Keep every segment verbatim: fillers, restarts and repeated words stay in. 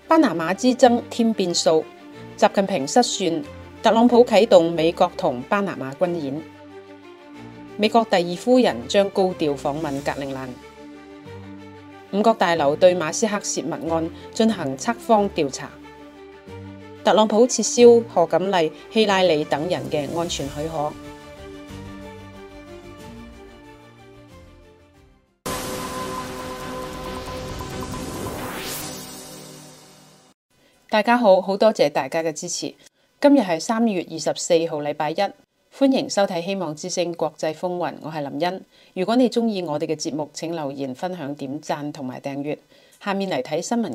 巴拿馬之爭添變數，習近平失算，特朗普啟動美國同巴拿馬軍演。美國第二夫人將高調訪問格陵蘭。五角大樓對馬斯克洩密案進行測謊調查。特朗普撤銷賀錦麗、希拉里等人嘅安全許可。大家好，好多謝大家嘅支持。今日係三月二十四號，禮拜一，歡迎收睇《希望之聲國際風雲》，我係林茵。如果你鍾意我哋嘅節目，請留言、分享、點讚同埋訂閱。下面嚟睇新聞。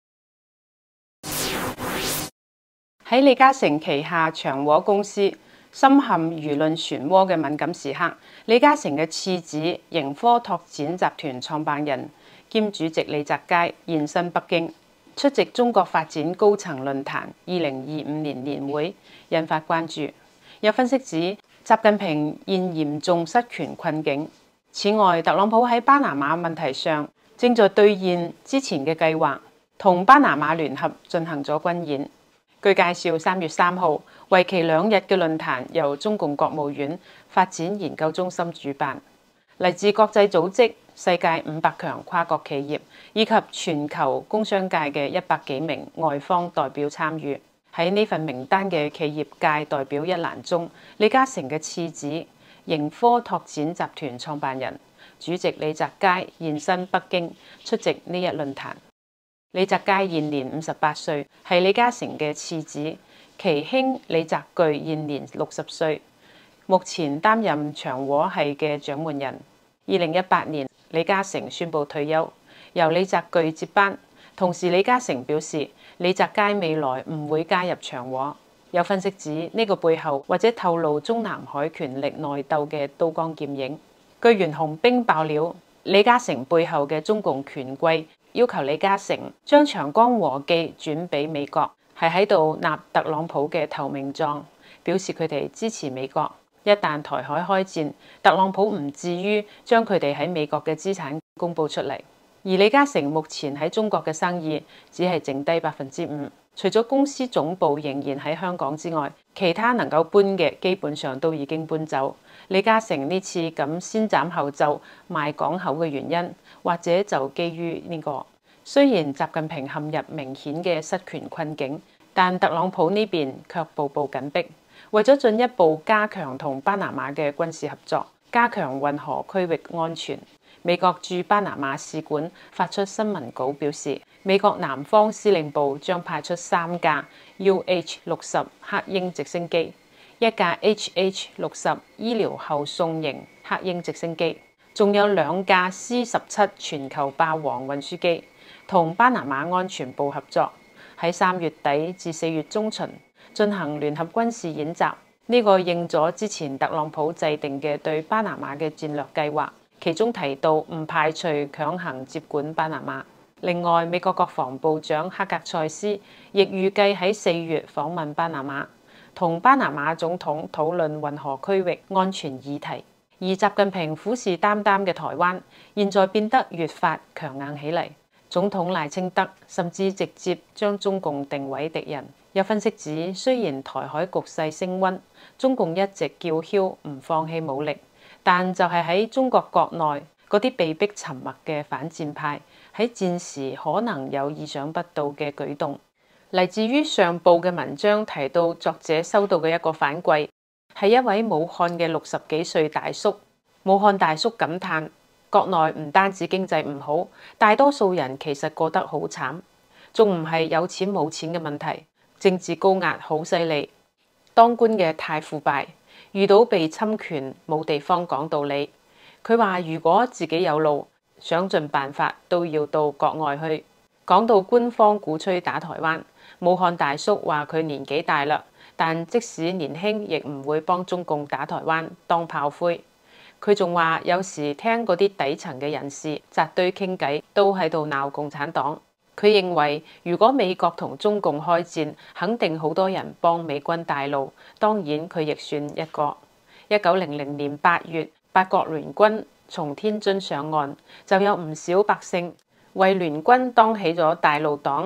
喺李嘉誠旗下長和公司深陷輿論漩渦嘅敏感時刻，李嘉誠嘅次子盈科拓展集團創辦人兼主席李澤楷現身北京，出席中國發展高層論壇二零二五年年會，引發關注。有分析指，習近平現嚴重失權困境。此外，特朗普喺巴拿馬問題上正在兌現之前嘅計劃，同巴拿馬聯合進行咗軍演。據介紹，三月三號為期兩日嘅論壇由中共國務院發展研究中心主辦，嚟自國際組織、世界五百強跨國企業以及全球工商界嘅一百幾名外方代表參與。喺呢份名單嘅企業界代表一欄中，李嘉誠嘅次子盈科拓展集團創辦人、主席李澤楷現身北京出席呢一論壇。李澤楷現年五十八歲，係李嘉誠嘅次子，其兄李澤鉅現年六十歲，目前擔任長和系嘅掌門人。二零一八年，李嘉誠宣布退休，由李澤鉅接班。同時，李嘉誠表示，李澤楷未來唔會加入長和。有分析指，呢、這個背後或者透露中南海權力內鬥嘅刀光劍影。據袁紅冰爆料，李嘉誠背後嘅中共權貴要求李嘉誠將長江和記轉俾美國，係喺度納特朗普嘅投名狀，表示佢哋支持美國。一旦台海開戰，特朗普唔至於將佢哋喺美國嘅資產公布出嚟。而李嘉誠目前喺中國嘅生意只係剩低百分之五，除咗公司總部仍然喺香港之外，其他能夠搬嘅基本上都已經搬走。李嘉誠呢次咁先斬後奏賣港口嘅原因，或者就基於呢個。雖然習近平陷入明顯嘅失權困境，但特朗普呢邊卻步步緊逼。為咗進一步加強同巴拿馬嘅軍事合作，加強運河區域安全，美國駐巴拿馬使館發出新聞稿表示，美國南方司令部將派出三架 U H 六十黑鷹直升機，一架 H H 六十醫療後送型黑鷹直升機，仲有兩架 C 十七全球霸王運輸機，同巴拿馬安全部合作，喺三月底至四月中旬進行聯合軍事演習。呢、這個應咗之前特朗普制定嘅對巴拿馬嘅戰略計劃。其中提到唔排除強行接管巴拿馬。另外，美國國防部長克格塞斯亦預計喺四月訪問巴拿馬，同巴拿馬總統討論運河區域安全議題。而習近平虎視眈眈嘅台灣，現在變得越發強硬起嚟。總統賴清德甚至直接將中共定位敵人。有分析指，雖然台海局勢升溫，中共一直叫囂唔放棄武力。但就係喺中國國內嗰啲被逼沉默嘅反戰派，喺戰時可能有意想不到嘅舉動。嚟自於上報嘅文章提到，作者收到嘅一個反饋係一位武漢嘅六十幾歲大叔。武漢大叔感嘆，國內唔單止經濟唔好，大多數人其實過得好慘，仲唔係有錢冇錢嘅問題，政治高壓好犀利，當官嘅太腐敗。遇到被侵權冇地方講道理，佢話如果自己有路，想盡辦法都要到國外去。講到官方鼓吹打台灣，武漢大叔話佢年紀大啦，但即使年輕亦唔會幫中共打台灣當炮灰。佢仲話有時聽嗰啲底層嘅人士紮堆傾偈，都喺度鬧共產黨。佢認為，如果美國同中共開戰，肯定好多人幫美軍帶路。當然，佢亦算一個。一九零零年八月，八國聯軍從天津上岸，就有唔少百姓為聯軍當起咗帶路黨，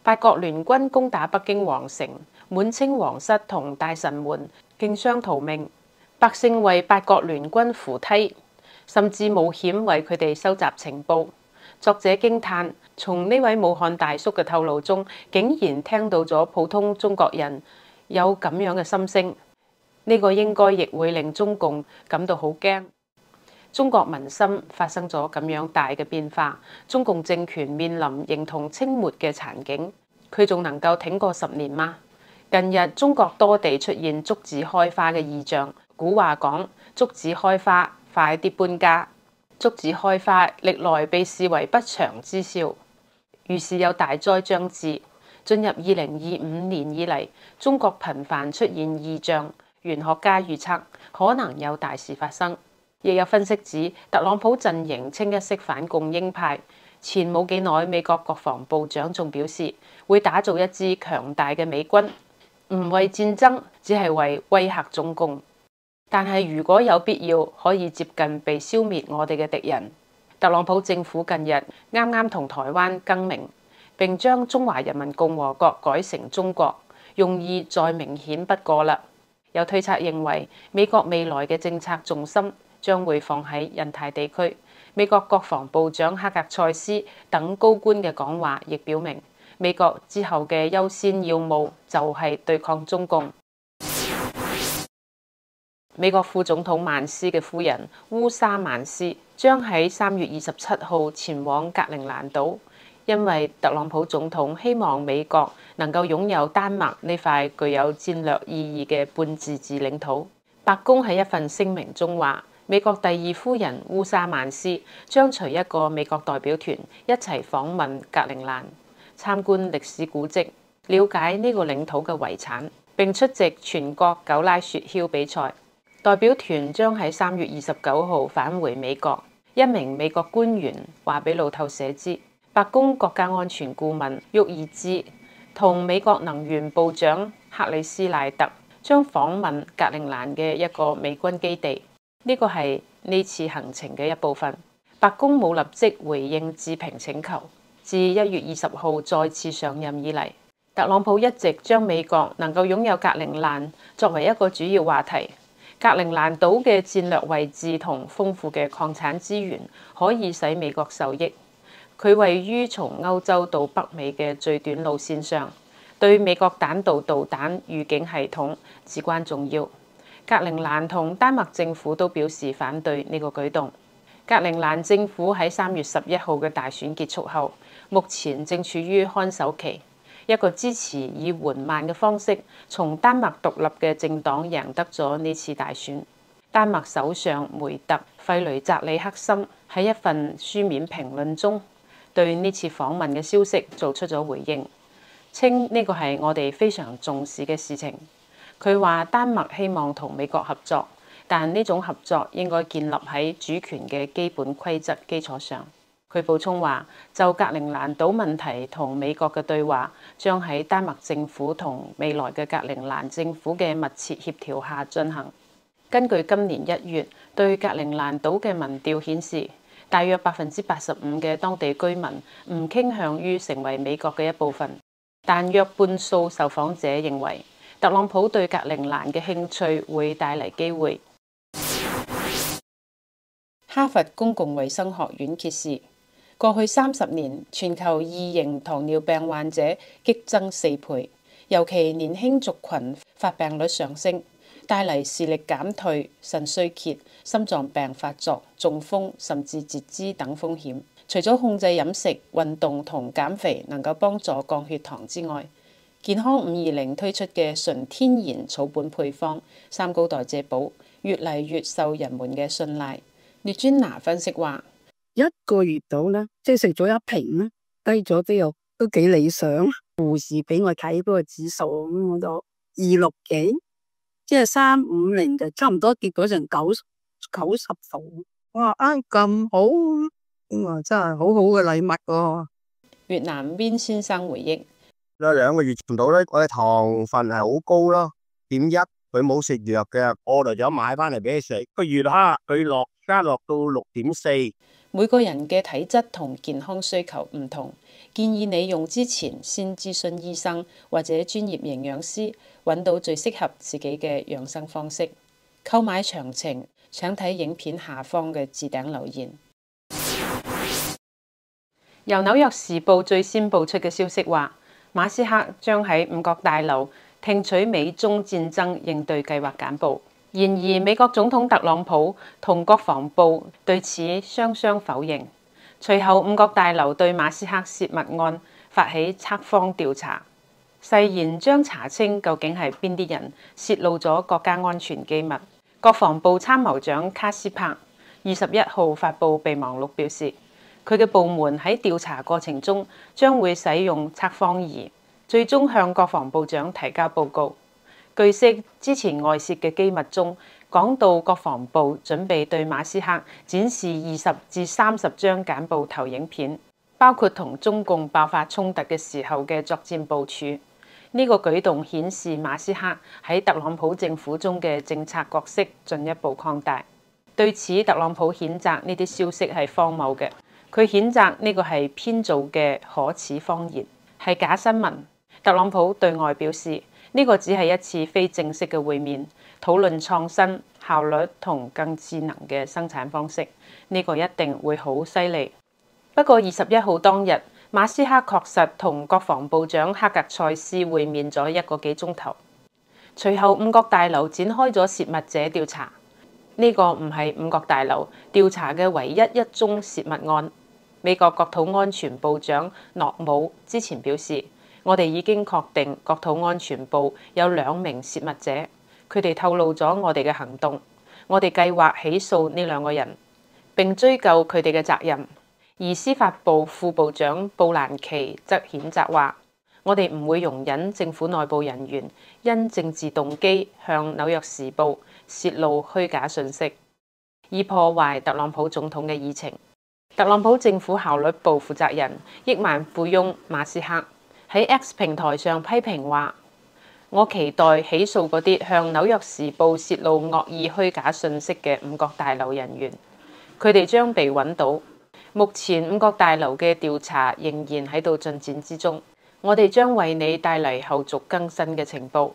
八國聯軍攻打北京皇城，滿清皇室同大臣們競相逃命，百姓為八國聯軍扶梯，甚至冒險為佢哋收集情報。作者驚嘆，從呢位武漢大叔嘅透露中，竟然聽到咗普通中國人有咁樣嘅心聲。呢個應該亦會令中共感到好驚。中國民心發生咗咁樣大嘅變化，中共政權面臨形同清末嘅殘境，佢仲能夠挺過十年嗎？近日中國多地出現竹子開花嘅異象，古話講竹子開花，快啲搬家。竹子開花歷來被視為不祥之兆，於是有大災將至。進入二零二五年以嚟，中國頻繁出現異象，玄學家預測可能有大事發生。亦有分析指，特朗普陣營清一色反共鷹派。前冇幾耐，美國國防部長仲表示會打造一支強大嘅美軍，唔為戰爭，只係為威嚇中共。但係如果有必要，可以接近被消滅我哋嘅敵人。特朗普政府近日啱啱同台灣更名，並將中華人民共和國改成中國，用意再明顯不過啦。有推測認為，美國未來嘅政策重心將會放喺印太地區。美國國防部長哈格塞斯等高官嘅講話亦表明，美國之後嘅優先要務就係對抗中共。美國副總統曼斯嘅夫人烏沙曼斯將喺三月二十七號前往格陵蘭島，因為特朗普總統希望美國能夠擁有丹麥呢塊具有戰略意義嘅半自治領土。白宮喺一份聲明中話，美國第二夫人烏沙曼斯將隨一個美國代表團一齊訪問格陵蘭，參觀歷史古蹟，了解呢個領土嘅遺產，並出席全國狗拉雪橇比賽。代表團將喺三月二十九號返回美國。一名美國官員話俾路透社知，白宮國家安全顧問沃爾茲同美國能源部長克里斯賴特將訪問格陵蘭嘅一個美軍基地。呢個係呢次行程嘅一部分。白宮冇立即回應置評請求。自一月二十號再次上任以嚟，特朗普一直將美國能夠擁有格陵蘭作為一個主要話題。格陵蘭島嘅戰略位置同豐富嘅礦產資源可以使美國受益。佢位於從歐洲到北美嘅最短路線上，對美國彈道導彈預警系統至關重要。格陵蘭同丹麥政府都表示反對呢個舉動。格陵蘭政府喺三月十一號嘅大選結束後，目前正處於看守期。一個支持以緩慢嘅方式從丹麥獨立嘅政黨贏得咗呢次大選。丹麥首相梅特費雷澤里克森喺一份書面評論中對呢次訪問嘅消息做出咗回應，稱呢個係我哋非常重視嘅事情。佢話丹麥希望同美國合作，但呢種合作應該建立喺主權嘅基本規則基礎上。佢補充話，就格陵蘭島問題同美國嘅對話將喺丹麥政府同未來嘅格陵蘭政府嘅密切協調下進行。根據今年一月對格陵蘭島嘅民調顯示，大約百分之八十五嘅當地居民唔傾向於成為美國嘅一部分，但約半數受訪者認為特朗普對格陵蘭嘅興趣會帶嚟機會。哈佛公共衛生學院揭示，過去三十年，全球二型糖尿病患者激增四倍，尤其年輕族群發病率上升，帶嚟視力減退、腎衰竭、心臟病發作、中風甚至截肢等風險。除咗控制飲食、運動同減肥能夠幫助降血糖之外，健康五二零推出嘅純天然草本配方三高代謝寶越嚟越受人們嘅信賴。列專拿分析話， 一個月到咧，即係食咗一瓶咧，低咗都有都幾理想。護士俾我睇嗰個指數，咁我都二六幾，即係三五零就差唔多跌咗成九九十度。哇！啊咁好，咁啊真係好好嘅禮物喎。 越南邊先生回憶： 有兩個月唔到咧，我嘅糖分係好高咯，點一佢冇食藥嘅，我嚟咗買翻嚟俾佢食。個月黑佢落加落到六點四。 每個人嘅體質同健康需求唔同， 建議你用之前先諮詢醫生或者專業營養師，揾到最適合自己嘅養生方式。購買詳情請睇影片下方嘅置頂留言。由紐約時報最先報出嘅消息話，馬斯克將喺五角大樓聽取美中戰爭應對計劃簡報。然而，美國總統特朗普同國防部對此雙雙否認。隨後，五角大樓對馬斯克洩密案發起測謊調查，誓言將查清究竟係邊啲人洩露咗國家安全機密。國防部參謀長卡斯柏二十一號發布備忘錄表示，佢嘅部門喺調查過程中將會使用測謊儀，最終向國防部長提交報告。據悉，之前外泄嘅機密中講到國防部準備對馬斯克展示二十至三十張簡報投影片，包括同中共爆發衝突嘅時候嘅作戰部署。呢、這個舉動顯示馬斯克喺特朗普政府中嘅政策角色進一步擴大。對此，特朗普譴責呢啲消息係荒謬嘅，佢譴責呢個係編造嘅可恥謊言，係假新聞。特朗普對外表示，呢個只係一次非正式嘅會面，討論創新、效率同更智能嘅生產方式。呢個一定會好犀利。不過二十一號當日，馬斯克確實同國防部長克格塞斯會面咗一個幾鐘頭。隨後五角大樓展開咗洩密者調查。呢個唔係五角大樓調查嘅唯一一宗洩密案。美國國土安全部長諾姆之前表示，我哋已經確定國土安全部有兩名洩密者，佢哋透露咗我哋嘅行動，我哋計劃起訴呢兩個人，並追究佢哋嘅責任。而司法部副部長布蘭奇則譴責話，我哋唔會容忍政府內部人員因政治動機向紐約時報洩露虛假信息，以破壞特朗普總統嘅議程。特朗普政府效率部負責人億萬富翁馬斯克喺 X 平台上批評話，我期待起訴嗰啲向紐約時報洩露惡意虛假信息嘅五角大樓人員，佢哋將被揾到。目前五角大樓嘅調查仍然喺度進展之中，我哋將為你帶嚟後續更新嘅情報。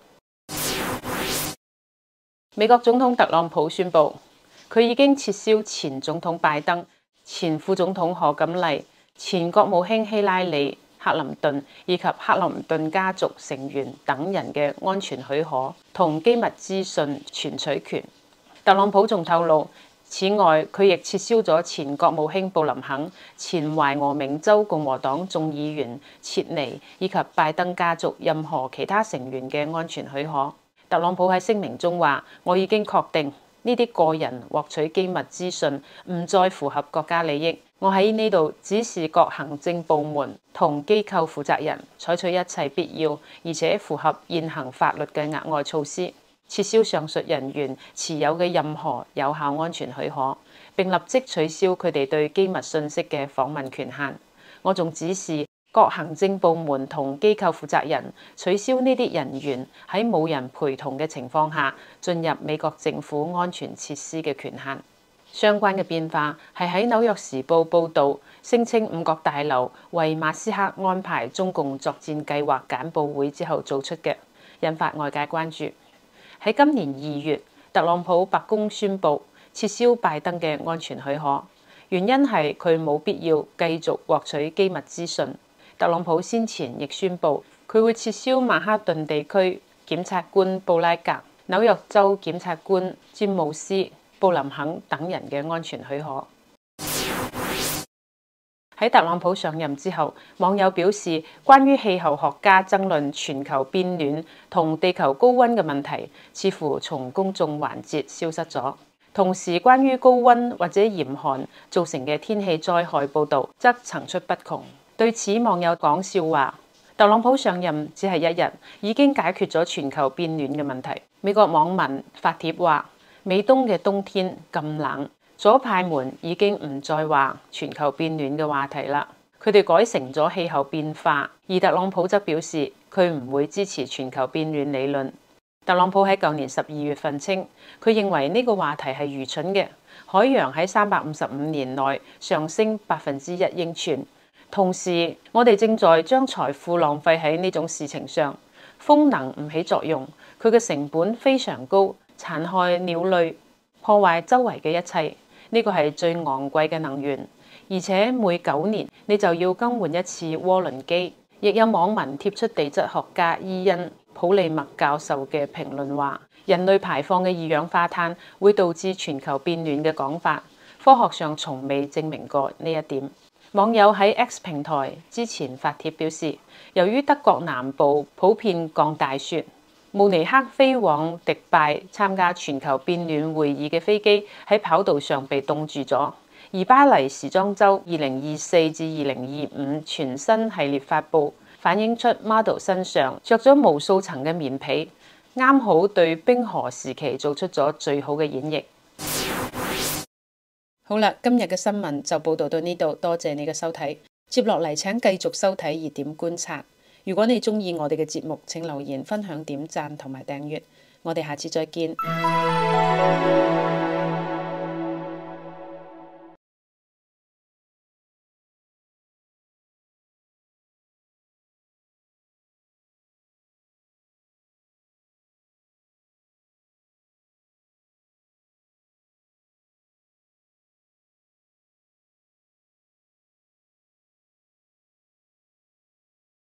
美國總統特朗普宣布，佢已經撤銷前總統拜登、前副總統賀錦麗、前國務卿希拉里、克林頓以及克林頓家族成員等人嘅安全許可同機密資訊存取權。特朗普仲透露，此外佢亦撤銷咗前國務卿布林肯、前懷俄明州共和黨眾議員切尼以及拜登家族任何其他成員嘅安全許可。特朗普喺聲明中話，我已經確定呢啲個人獲取機密資訊唔再符合國家利益。我喺呢度指示各行政部門同機構負責人採取一切必要而且符合現行法律嘅額外措施，撤銷上述人員持有嘅任何有效安全許可，並立即取消佢哋對機密信息嘅訪問權限。我仲指示各行政部門同機構負責人取消呢啲人員喺冇人陪同嘅情況下進入美國政府安全設施嘅權限。相關嘅變化係喺紐約時報報導，聲稱五角大樓為馬斯克安排中共作戰計劃簡報會之後做出嘅，引發外界關注。喺今年二月，特朗普白宮宣布撤銷拜登嘅安全許可，原因係佢冇必要繼續獲取機密資訊。特朗普先前亦宣布佢會撤銷曼哈頓地區檢察官布拉格、紐約州檢察官詹姆斯、布林肯等人嘅安全許可。喺特朗普上任之後，網友表示，關於氣候學家爭論全球變暖同地球高溫嘅問題，似乎從公眾環節消失咗。同時，關於高溫或者嚴寒造成嘅天氣災害報導則層出不窮。對此，網友講笑話，特朗普上任只係一日，已經解決咗全球變暖嘅問題。美國網民發帖話，美東嘅冬天咁冷，左派們已經唔再話全球變暖嘅話題啦，佢哋改成咗氣候變化。而特朗普則表示佢唔會支持全球變暖理論。特朗普喺舊年十二月份稱，佢認為呢個話題係愚蠢嘅。海洋喺三百五十五年內上升百分之一英寸， 同時，我哋正在將財富浪費喺呢種事情上。風能唔起作用，佢嘅成本非常高，殘害鳥類，破壞周圍嘅一切。呢個係最昂貴嘅能源，而且每九年你就要更換一次渦輪機。亦有網民貼出地質學家伊恩普利默教授嘅評論話，人類排放嘅二氧化碳會導致全球變暖嘅講法，科學上從未證明過呢一點。網友喺 X 平台之前發帖表示，由於德國南部普遍降大雪，慕尼黑飛往迪拜參加全球變暖會議嘅飛機喺跑道上被凍住咗。而巴黎時裝週二零二四至二零二五全新系列發布，反映出 model 身上着咗無數層嘅棉被，啱好對冰河時期做出咗最好嘅演繹。好啦，今日嘅新聞就報道到呢度，多謝你嘅收睇。接落嚟請繼續收睇熱點觀察。如果你鍾意我哋嘅節目，請留言、分享、點讚同埋訂閱。我哋下次再見。